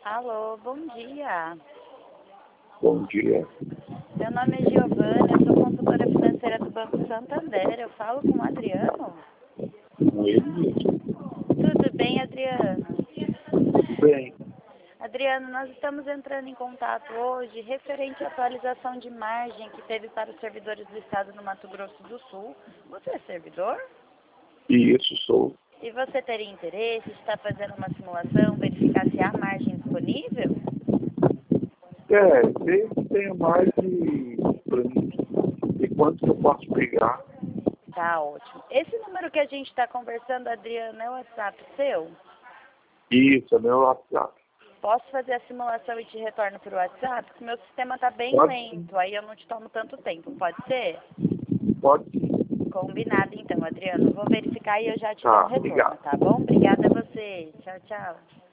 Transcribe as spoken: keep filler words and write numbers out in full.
Alô, bom dia. Bom dia. Meu nome é Giovana, eu sou consultora financeira do Banco Santander. Eu falo com o Adriano. Com ele mesmo. Tudo bem, Adriano? Bem, Adriano, nós estamos entrando em contato hoje referente à atualização de margem que teve para os servidores do Estado no Mato Grosso do Sul. Você é servidor? isso sou. E você teria interesse de estar fazendo uma simulação, verificar se há margem disponível? É, desde que tenha mais de, pra mim, de quanto eu posso pegar. Tá ótimo. Esse número que a gente está conversando, Adriano, é o WhatsApp seu? Isso, é meu WhatsApp. Posso fazer a simulação e te retorno por WhatsApp? Porque meu sistema está bem Pode lento, aí eu não te tomo tanto tempo. Pode ser? Pode sim. Combinado então, Adriano. Vou verificar e eu já te Tá, dou um retorno, obrigado. tá bom? Obrigada a você. Tchau, tchau.